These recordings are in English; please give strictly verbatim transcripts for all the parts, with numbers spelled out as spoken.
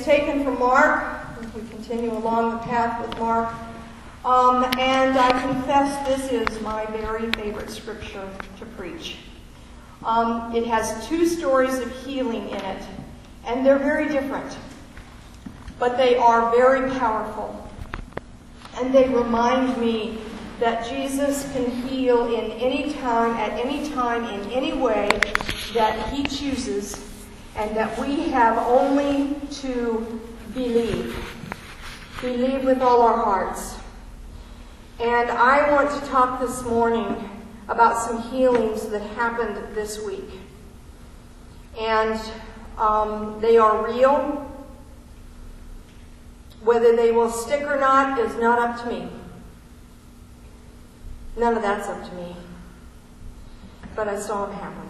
taken from Mark. We continue along the path with Mark. Um, and I confess this is my very favorite scripture to preach. Um, it has two stories of healing in it, and they're very different. But they are very powerful. And they remind me that Jesus can heal in any time, at any time, in any way that he chooses, and that we have only to believe. Believe with all our hearts. And I want to talk this morning about some healings that happened this week. And um, they are real. Whether they will stick or not is not up to me. None of that's up to me. But I saw them happen.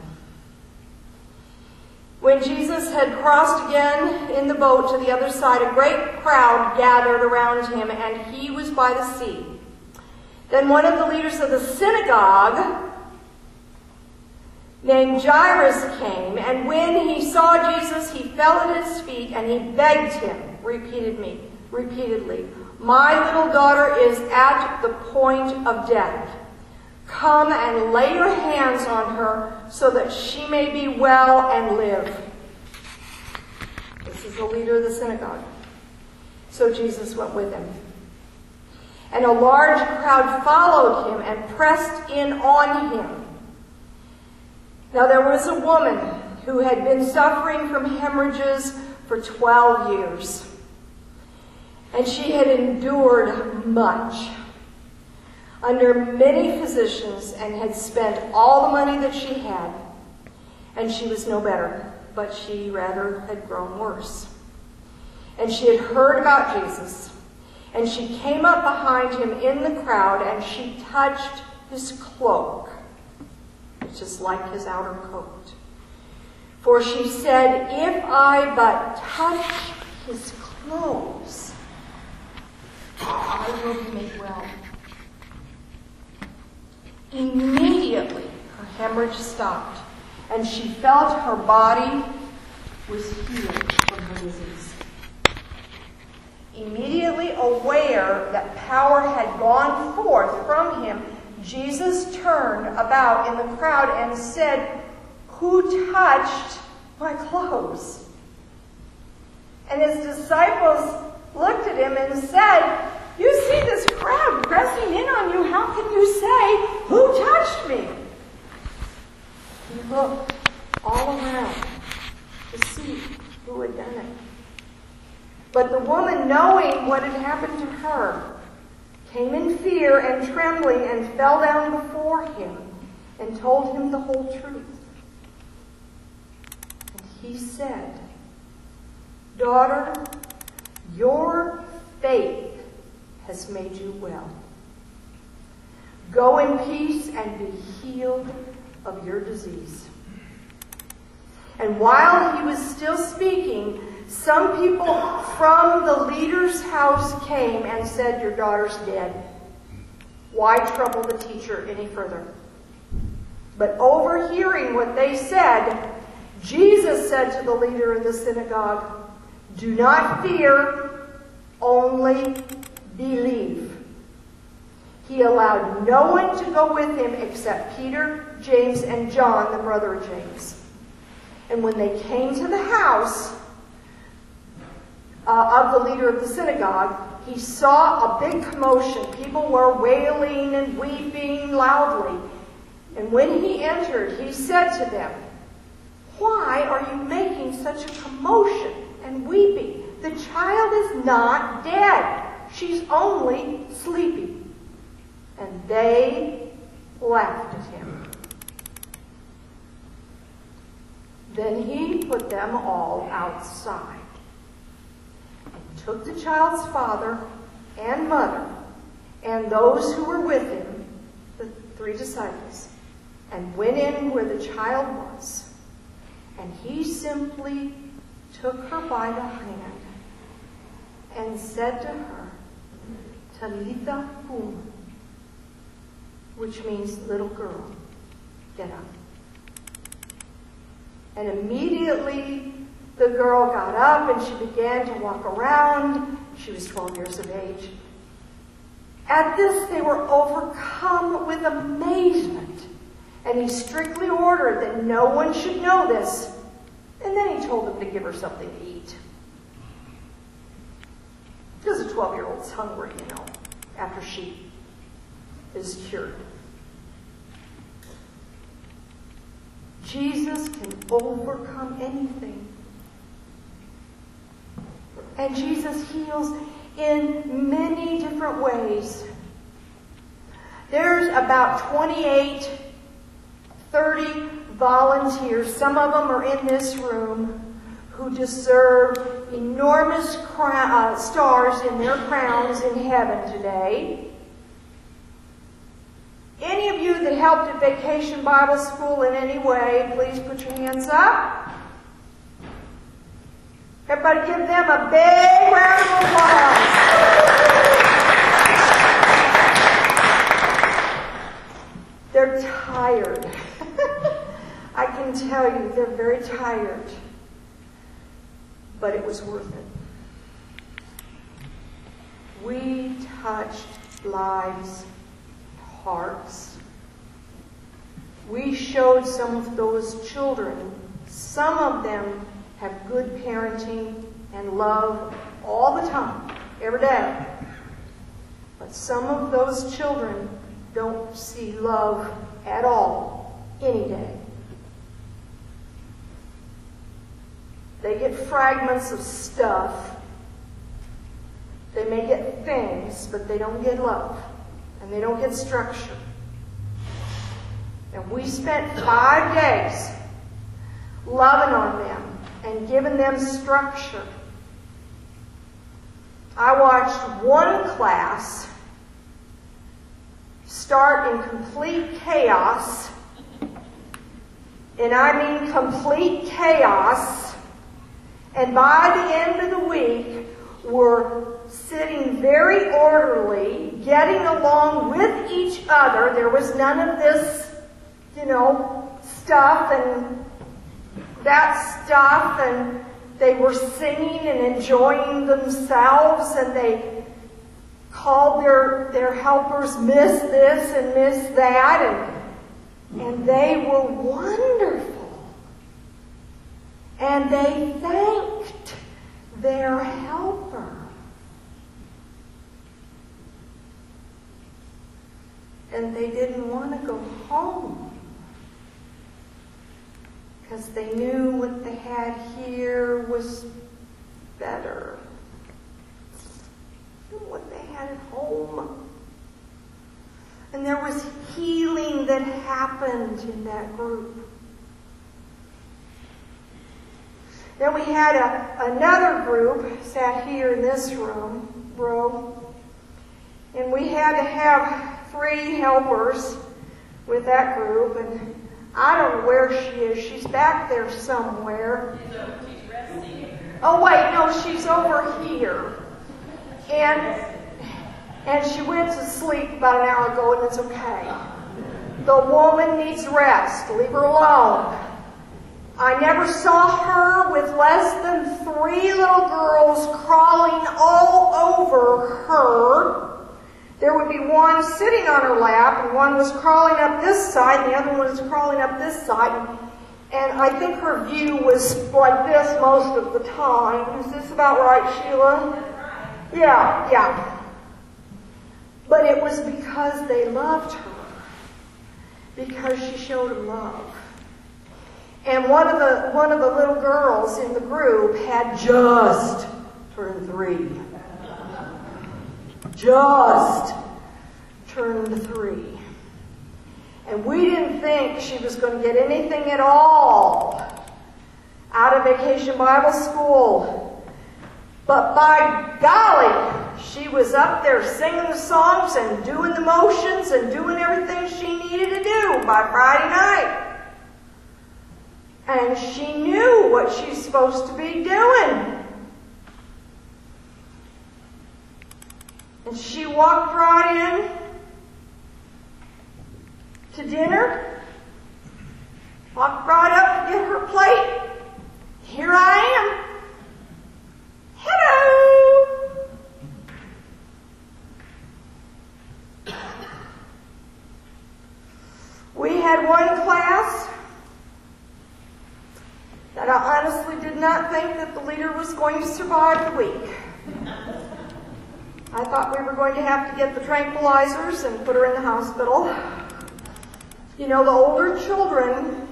When Jesus had crossed again in the boat to the other side, a great crowd gathered around him, and he was by the sea. Then one of the leaders of the synagogue, named Jairus, came, and when he saw Jesus, he fell at his feet, and he begged him, repeated me, repeatedly, "My little daughter is at the point of death. Come and lay your hands on her so that she may be well and live." This is the leader of the synagogue. So Jesus went with him. And a large crowd followed him and pressed in on him. Now there was a woman who had been suffering from hemorrhages for twelve years. And she had endured much under many physicians and had spent all the money that she had. And she was no better, but she rather had grown worse. And she had heard about Jesus. And she came up behind him in the crowd, and she touched his cloak, which is like his outer coat. For she said, "If I but touch his clothes, I will be made well." Immediately, her hemorrhage stopped, and she felt her body was healed from her disease. Immediately aware that power had gone forth from him, Jesus turned about in the crowd and said, "Who touched my clothes?" And his disciples looked at him and said, "You see this crowd pressing in on you. How can you say, 'Who touched me?'" He looked all around to see who had done it. But the woman, knowing what had happened to her, came in fear and trembling and fell down before him and told him the whole truth. And he said, "Daughter, your faith has made you well. Go in peace and be healed of your disease." And while he was still speaking, some people from the leader's house came and said, "Your daughter's dead. Why trouble the teacher any further?" But overhearing what they said, Jesus said to the leader of the synagogue, "Do not fear, only believe." He allowed no one to go with him except Peter, James, and John, the brother of James. And when they came to the house uh, of the leader of the synagogue, he saw a big commotion. People were wailing and weeping loudly. And when he entered, he said to them, "Why are you making such a commotion and weeping? The child is not dead. She's only sleeping." And they laughed at him. Then he put them all outside and took the child's father and mother and those who were with him, the three disciples, and went in where the child was. And he simply took her by the hand and said to her, "Talitha kum," which means, "Little girl, get up." And immediately The girl got up and she began to walk around. She was twelve years of age. At this, they were overcome with amazement. And he strictly ordered that no one should know this. And then he told them to give her something to eat. Because a twelve-year-old's hungry, you know, after she is cured. Jesus can overcome anything. And Jesus heals in many different ways. There's about twenty-eight, thirty volunteers, some of them are in this room, who deserve enormous crown, uh, stars in their crowns in heaven today. Any of you that helped at Vacation Bible School in any way, please put your hands up. Everybody give them a big round of applause. They're tired. I can tell you, they're very tired. But it was worth it. We touched lives, hearts. We showed some of those children. Some of them have good parenting and love all the time, every day. But some of those children don't see love at all, any day. They get fragments of stuff. They may get things, but they don't get love. And they don't get structure. And we spent five days loving on them and giving them structure. I watched one class start in complete chaos, and I mean complete chaos, and by the end of the week, were sitting very orderly, getting along with each other. There was none of this, you know, stuff and that stuff, and they were singing and enjoying themselves, and they called their, their helpers Miss this and Miss that, and, and they were wonderful. And they thanked their helper. And they didn't want to go home because they knew what they had here was better than what they had at home. And there was healing that happened in that group. Then we had a, another group sat here in this room, row, and we had to have three helpers with that group, and I don't know where she is. She's back there somewhere. She's resting. Oh wait, no, she's over here. And and she went to sleep about an hour ago, and it's okay. The woman needs rest. Leave her alone. I never saw her with less than three little girls crawling all over her. There would be one sitting on her lap, and one was crawling up this side, and the other one was crawling up this side. And I think her view was like this most of the time. Is this about right, Sheila? Yeah, yeah. But it was because they loved her. Because she showed them love. And one of the one of the little girls in the group had just turned three. Just turned three. And we didn't think she was going to get anything at all out of Vacation Bible School. But by golly, she was up there singing the songs and doing the motions and doing everything she needed to do by Friday night. And she knew what she's supposed to be doing. And she walked right in to dinner, walked right up to get her plate, Here I am. Hello. We had one class that I honestly did not think that the leader was going to survive the week. I thought we were going to have to get the tranquilizers and put her in the hospital. You know, the older children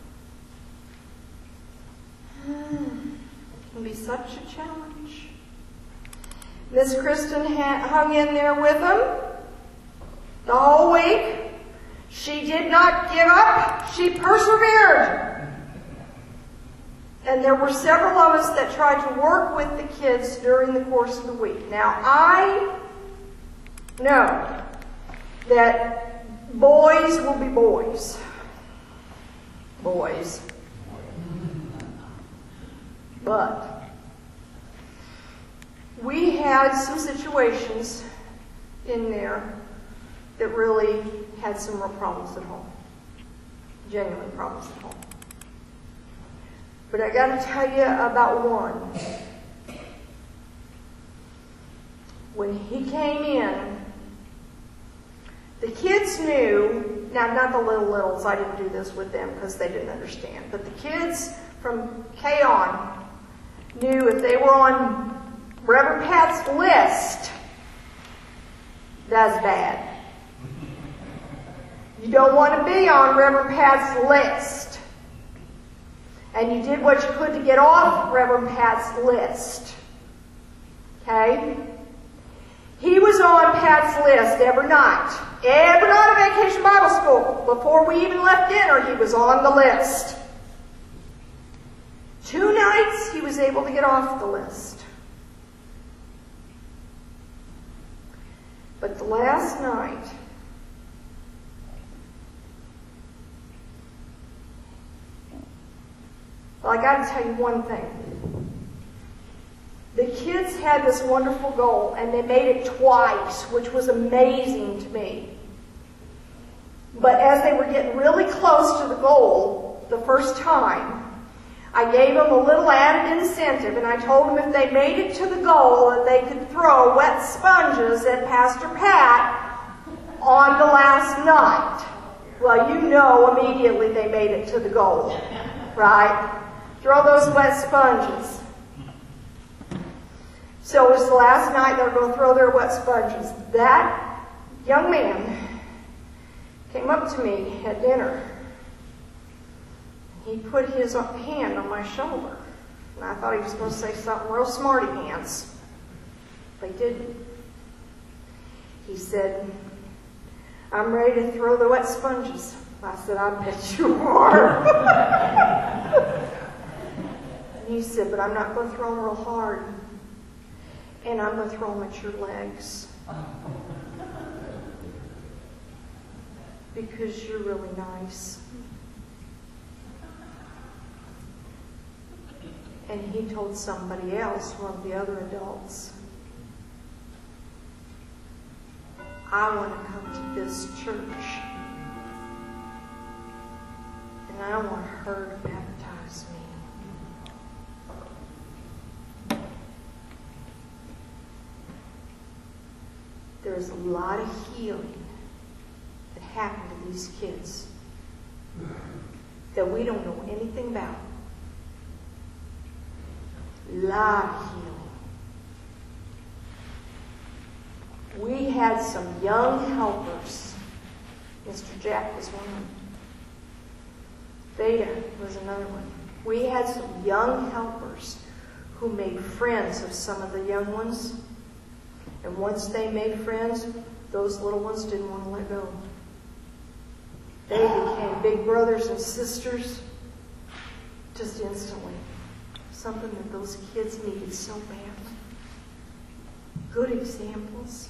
can be such a challenge. Miss Kristen ha- hung in there with them the whole week. She did not give up. She persevered. And there were several of us that tried to work with the kids during the course of the week. Now, I know that boys will be boys. Boys. But we had some situations in there that really had some real problems at home. Genuine problems at home. But I got to tell you about one. When he came in, the kids knew, now not the little littles, I didn't do this with them because they didn't understand, but the kids from K on knew if they were on Reverend Pat's list, that's bad. You don't want to be on Reverend Pat's list. And you did what you could to get off Reverend Pat's list. Okay? He was on Pat's list every night. Every night of Vacation Bible School. Before we even left dinner, he was on the list. Two nights, he was able to get off the list. But the last night, well, I got to tell you one thing. The kids had this wonderful goal, and they made it twice, which was amazing to me. But as they were getting really close to the goal the first time, I gave them a little added incentive, and I told them if they made it to the goal, that they could throw wet sponges at Pastor Pat on the last night. Well, you know immediately they made it to the goal, right? Throw those wet sponges. So it was the last night they were going to throw their wet sponges. That young man came up to me at dinner. He put his hand on my shoulder. And I thought he was going to say something real smarty pants. But he didn't. He said, "I'm ready to throw the wet sponges." I said, "I bet you are." And he said, "But I'm not going to throw them real hard. And I'm going to throw them at your legs. Because you're really nice." And he told somebody else, one of the other adults, "I want to come to this church. And I want her to baptize me." There's a lot of healing that happened to these kids that we don't know anything about. A lot of healing. We had some young helpers. Mister Jack was one of them. Theta was another one. We had some young helpers who made friends of some of the young ones. And once they made friends, those little ones didn't want to let go. They became big brothers and sisters just instantly. Something that those kids needed so badly. Good examples.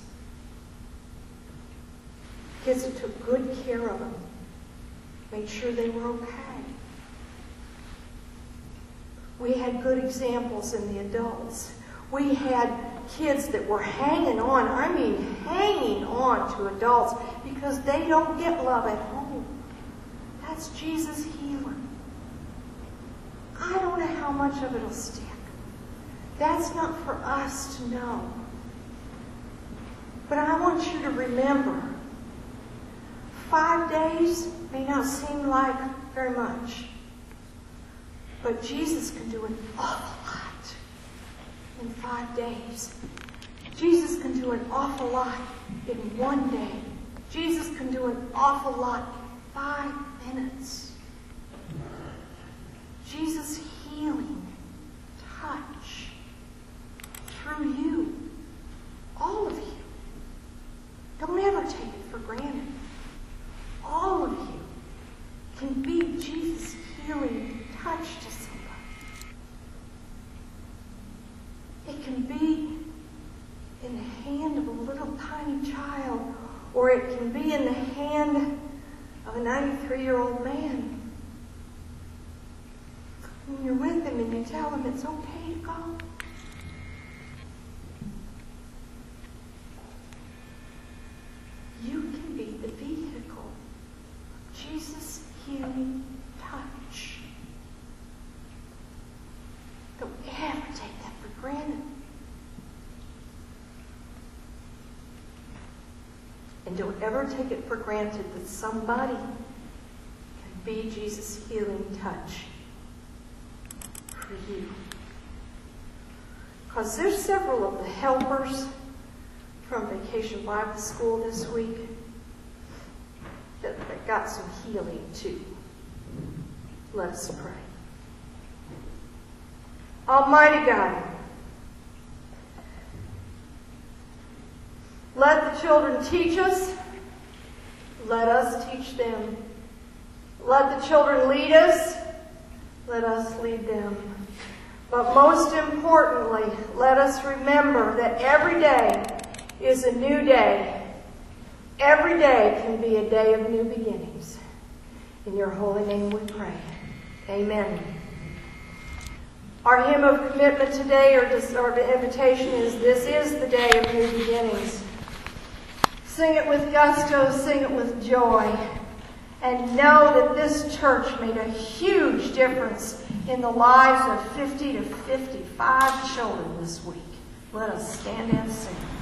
Kids that took good care of them. Made sure they were okay. We had good examples in the adults. We had kids that were hanging on, I mean hanging on to adults because they don't get love at home. That's Jesus' healing. I don't know how much of it will stick. That's not for us to know. But I want you to remember, five days may not seem like very much, but Jesus can do an awful lot in five days. Jesus can do an awful lot in one day. Jesus can do an awful lot in five minutes. Jesus' healing touch through you, all of you. Don't ever take it for granted. All of you can be Jesus' healing touch to somebody. It can be in the hand of a little tiny child, or it can be in the hand of a ninety-three-year-old man. When you're with him and you tell him it's okay to go. You can be the vehicle of Jesus' healing touch. Don't ever take that for granted. And don't ever take it for granted that somebody can be Jesus' healing touch for you. Because there's several of the helpers from Vacation Bible School this week that, that got some healing too. Let us pray. Almighty God, let the children teach us. Let us teach them. Let the children lead us. Let us lead them. But most importantly, let us remember that every day is a new day. Every day can be a day of new beginnings. In your holy name we pray. Amen. Our hymn of commitment today, or, just, or the invitation, is "This is the day of new beginnings." Sing it with gusto, sing it with joy, and know that this church made a huge difference in the lives of fifty to fifty-five children this week. Let us stand and sing.